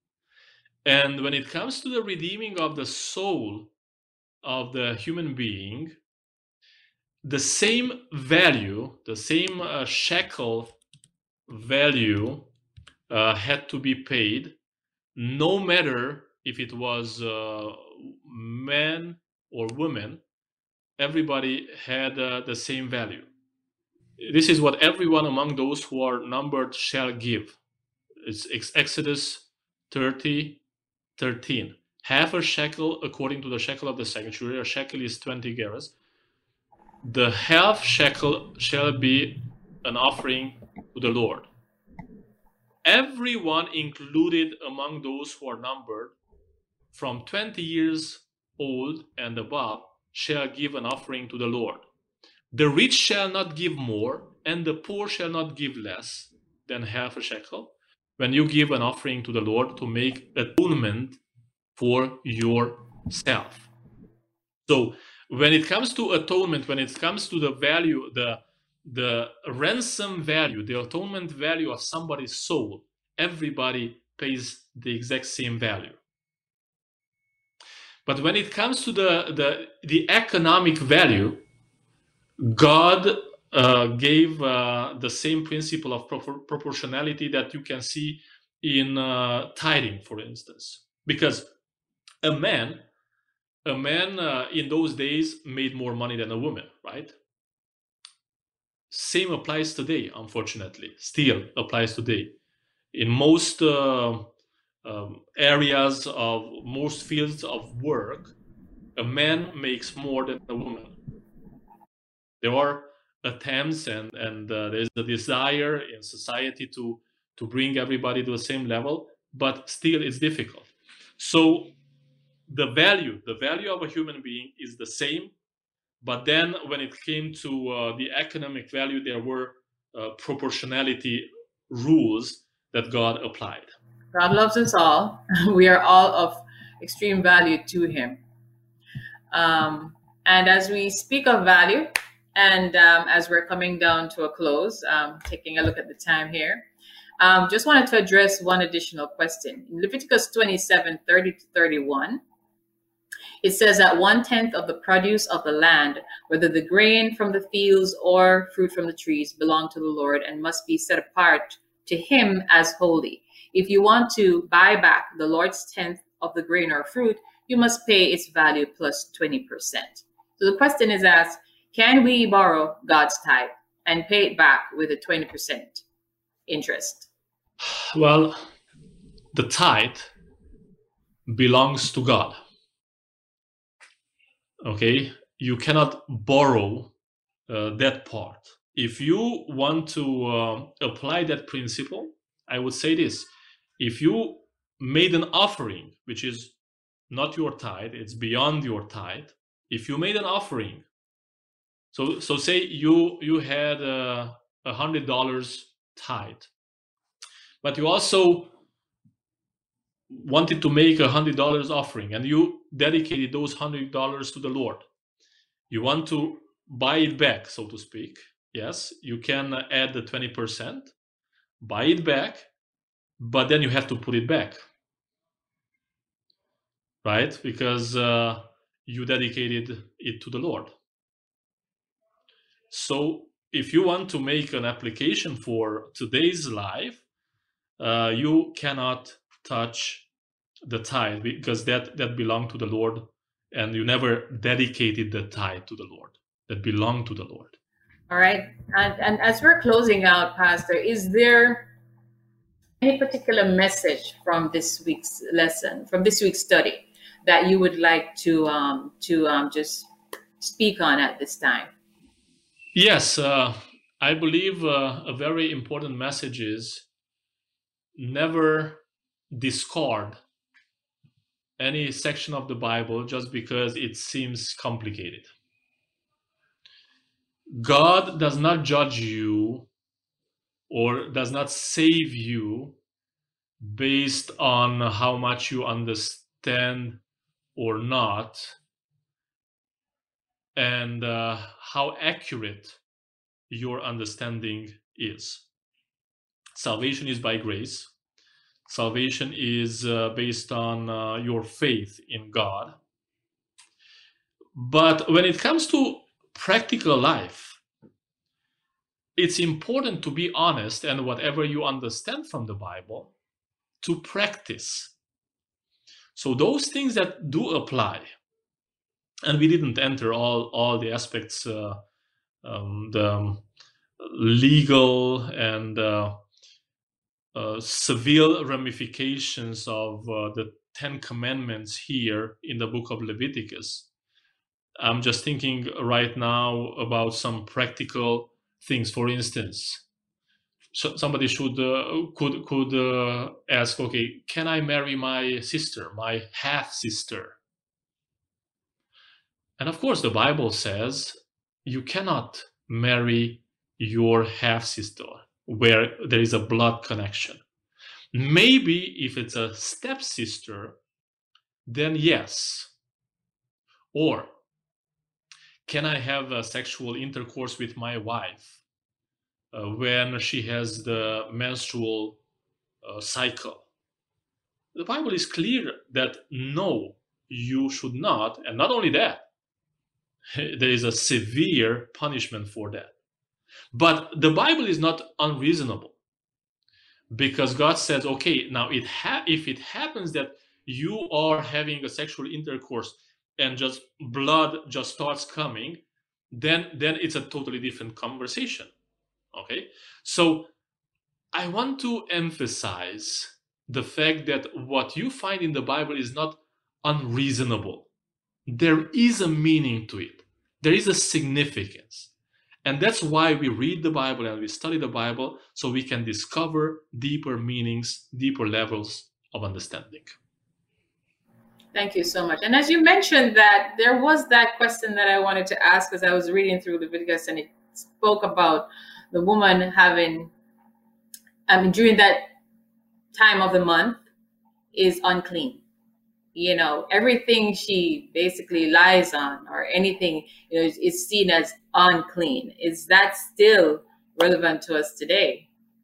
And when it comes to the redeeming of the soul of the human being, the same value, the same uh, shekel value uh, had to be paid, no matter if it was uh, man or woman. Everybody had uh, the same value. This is what everyone among those who are numbered shall give. It's Exodus thirty, thirteen. Half a shekel according to the shekel of the sanctuary. A shekel is twenty gerahs. The half shekel shall be an offering to the Lord. Everyone included among those who are numbered from twenty years old and above shall give an offering to the Lord. The rich shall not give more, and the poor shall not give less than half a shekel when you give an offering to the Lord to make atonement for yourself. So when it comes to atonement, when it comes to the value, the, the ransom value, the atonement value of somebody's soul, everybody pays the exact same value. But when it comes to the, the, the economic value, God uh, gave uh, the same principle of propor proportionality that you can see in uh, tithing, for instance. Because a man, a man uh, in those days made more money than a woman, right? Same applies today, unfortunately. Still applies today. In most uh, um, areas of most fields of work, a man makes more than a woman. There are attempts and, and uh, there's a desire in society to, to bring everybody to the same level, but still it's difficult. So the value, the value of a human being is the same, but then when it came to uh, the economic value, there were uh, proportionality rules that God applied. God loves us all. We are all of extreme value to him. Um, and as we speak of value, and um, as we're coming down to a close, um, taking a look at the time here, um, just wanted to address one additional question. In Leviticus twenty-seven, thirty to thirty-one, it says that one-tenth of the produce of the land, whether the grain from the fields or fruit from the trees, belong to the Lord and must be set apart to him as holy. If you want to buy back the Lord's tenth of the grain or fruit, you must pay its value plus twenty percent. So the question is asked, can we borrow God's tithe and pay it back with a twenty percent interest? Well, the tithe belongs to God. Okay, you cannot borrow uh, that part. If you want to uh, apply that principle, I would say this. If you made an offering, which is not your tithe, it's beyond your tithe. If you made an offering, so so say you you had a uh, hundred dollars tithe, but you also wanted to make a hundred dollars offering, and you dedicated those hundred dollars to the Lord. You want to buy it back, so to speak. Yes, you can add the twenty percent, buy it back, but then you have to put it back, right? Because uh, you dedicated it to the Lord. So if you want to make an application for today's life, uh, you cannot touch the tithe because that, that belonged to the Lord, and you never dedicated the tithe to the Lord. That belonged to the Lord. All right. And, and as we're closing out, Pastor, is there any particular message from this week's lesson, from this week's study, that you would like to um, to um, just speak on at this time? Yes, uh, I believe uh, a very important message is never discard any section of the Bible just because it seems complicated. God does not judge you or does not save you based on how much you understand or not, and uh, how accurate your understanding is. Salvation is by grace. Salvation is uh, based on uh, your faith in God. But when it comes to practical life, it's important to be honest, and whatever you understand from the Bible, to practice. So those things that do apply, and we didn't enter all, all the aspects, uh, um, the legal and uh, uh, severe ramifications of uh, the Ten Commandments here in the book of Leviticus. I'm just thinking right now about some practical things. For instance, so somebody should uh, could could uh, ask, okay, can I marry my sister, my half sister? And of course, the Bible says you cannot marry your half sister where there is a blood connection. Maybe if it's a stepsister, then yes. Or can I have a sexual intercourse with my wife uh, when she has the menstrual uh, cycle? The Bible is clear that no, you should not. And not only that, there is a severe punishment for that. But the Bible is not unreasonable, because God says, okay, now it ha- if it happens that you are having a sexual intercourse and just blood just starts coming, then then it's a totally different conversation. Okay, so I want to emphasize the fact that what you find in the Bible is not unreasonable. There is a meaning to it. There is a significance. And that's why we read the Bible and we study the Bible, so we can discover deeper meanings, deeper levels of understanding. Thank you so much. And as you mentioned that, there was that question that I wanted to ask as I was reading through Leviticus, and it spoke about the woman having, I mean, during that time of the month is unclean. You know, everything she basically lies on or anything, you know, is, is seen as unclean. Is that still relevant to us today?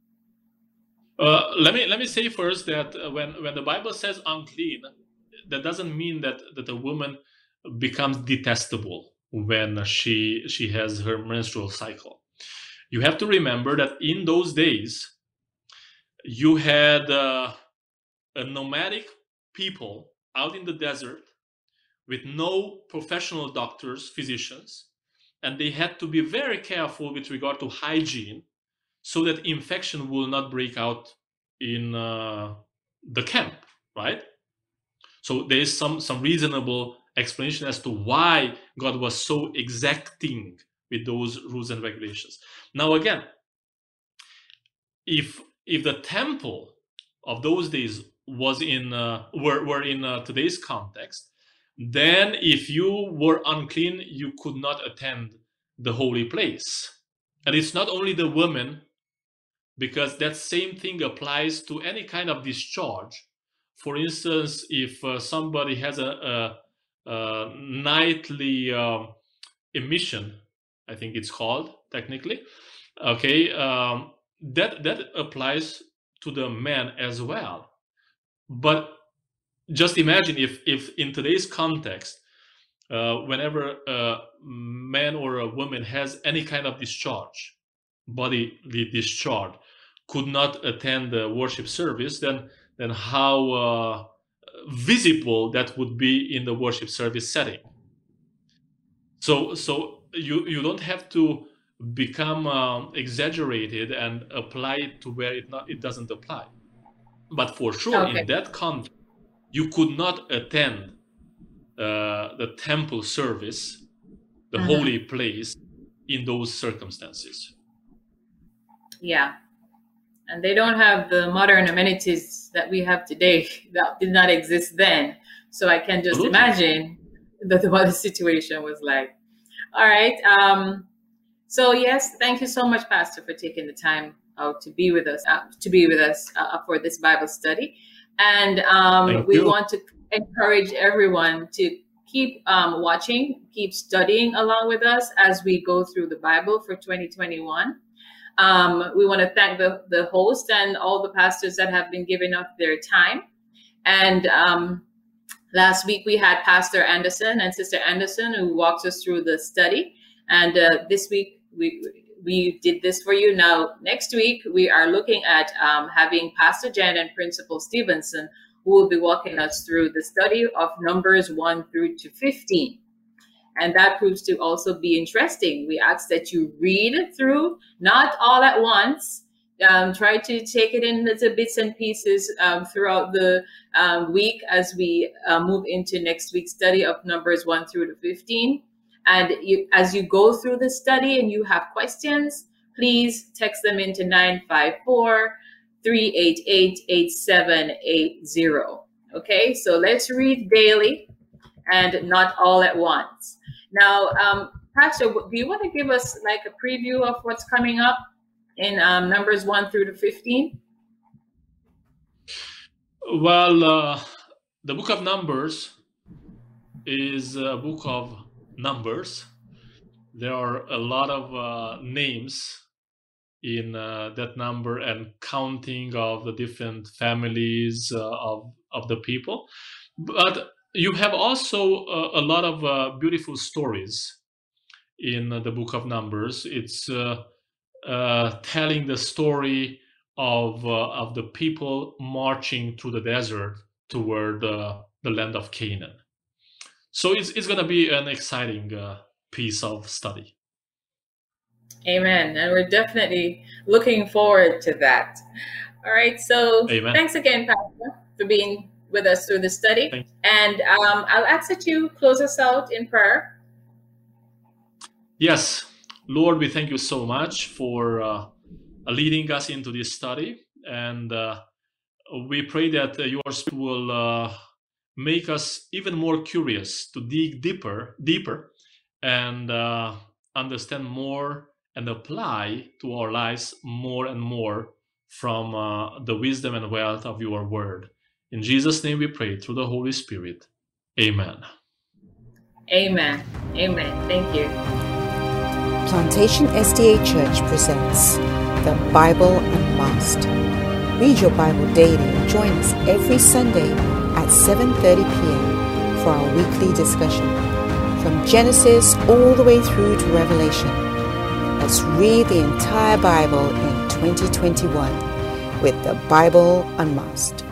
Uh, let me let me say first that when when the Bible says unclean, that doesn't mean that that a woman becomes detestable when she she has her menstrual cycle. You have to remember that in those days, you had uh, a nomadic people out in the desert with no professional doctors, physicians, and they had to be very careful with regard to hygiene so that infection will not break out in uh, the camp, right? So there is some, some reasonable explanation as to why God was so exacting with those rules and regulations. Now again, if if the temple of those days was in uh, were, were in uh, today's context, then if you were unclean, you could not attend the holy place. And it's not only the women, because that same thing applies to any kind of discharge. For instance, if uh, somebody has a, a, a nightly uh, emission, I think it's called technically, okay, um, that that applies to the men as well. But just imagine if, if in today's context, uh, whenever a man or a woman has any kind of discharge, bodily discharge, could not attend the worship service, then then how uh, visible that would be in the worship service setting. So so you you don't have to become um, exaggerated and apply it to where it not it doesn't apply. But for sure, okay, in that context, you could not attend uh, the temple service, the mm-hmm. holy place, in those circumstances. Yeah. And they don't have the modern amenities that we have today that did not exist then. So I can just Absolutely. imagine that what the situation was like. All right. Um, so yes, thank you so much, Pastor, for taking the time out to be with us, uh, to be with us uh, for this Bible study. And um, we you. want to encourage everyone to keep um, watching, keep studying along with us as we go through the Bible for twenty twenty-one. Um, we want to thank the, the host and all the pastors that have been giving up their time. And um, last week we had Pastor Anderson and Sister Anderson who walked us through the study. And uh, this week we we did this for you. Now, next week we are looking at um, having Pastor Jen and Principal Stevenson, who will be walking us through the study of Numbers one through to fifteen. And that proves to also be interesting. We ask that you read through, not all at once. Um, try to take it in little bits and pieces um, throughout the um, week as we uh, move into next week's study of Numbers one through to fifteen. And you, as you go through the study and you have questions, please text them into nine five four, three eight eight, eight seven eight zero. Okay, so let's read daily and not all at once. Now, um, Pastor, do you want to give us like a preview of what's coming up in um, Numbers one through to fifteen? Well, uh, the book of Numbers is a book of numbers. There are a lot of uh, names in uh, that number and counting of the different families uh, of, of the people. But you have also uh, a lot of uh, beautiful stories in uh, the book of Numbers. It's uh, uh, telling the story of uh, of the people marching through the desert toward uh, the land of Canaan. So it's it's going to be an exciting uh, piece of study. Amen. And we're definitely looking forward to that. All right. So Amen. Thanks again, Pastor, for being with us through the study. Thanks. And um, I'll ask that you close us out in prayer. Yes. Lord, we thank you so much for uh, leading us into this study. And uh, we pray that uh, your Spirit will uh, make us even more curious to dig deeper, deeper and uh, understand more and apply to our lives more and more from uh, the wisdom and wealth of your word. In Jesus' name we pray through the Holy Spirit. Amen. Amen. Amen. Thank you. Plantation S D A Church presents the Bible Unmasked. Read your Bible daily and join us every Sunday at seven thirty p.m. for our weekly discussion. From Genesis all the way through to Revelation. Let's read the entire Bible in twenty twenty-one with the Bible Unmasked.